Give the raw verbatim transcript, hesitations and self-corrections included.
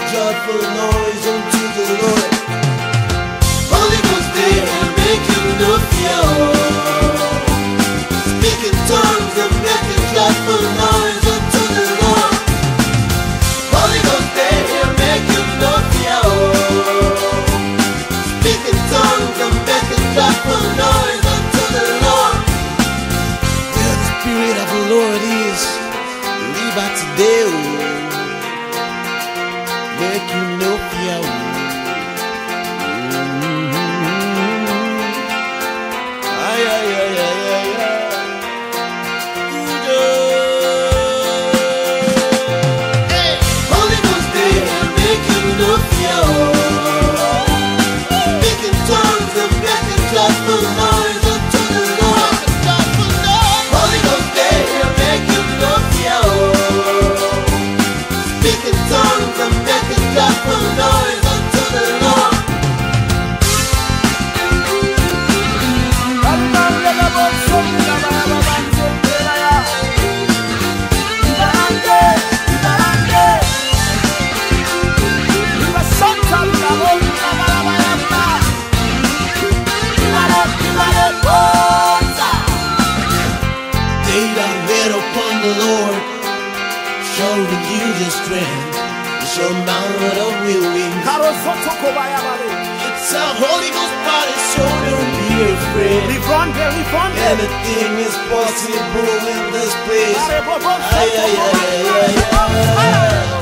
joyful noise unto the Lord. Holy Ghost there, making no fear. Speaking tongues and making joyful noise unto the Lord. Holy Ghost there, making no fear. Speaking tongues and making joyful noise unto the Lord. Where the Spirit of the Lord is, leave out today, oh. Make you no fear. Ay, ay, ay, ay, ay, ay. Hey, Holy Ghost there, make you no fear. Speaking tongues and making joyful noise unto the Lord. Holy Ghost there, make you no fear. Speaking tongues and making joyful noise unto the Lord. They that wait upon the Lord shall renew their strength. They shall mount up with wings. It's a Holy Ghost party, so don't be afraid. Anything is possible in this place. Ay, ay, ay, ay, ay, ay.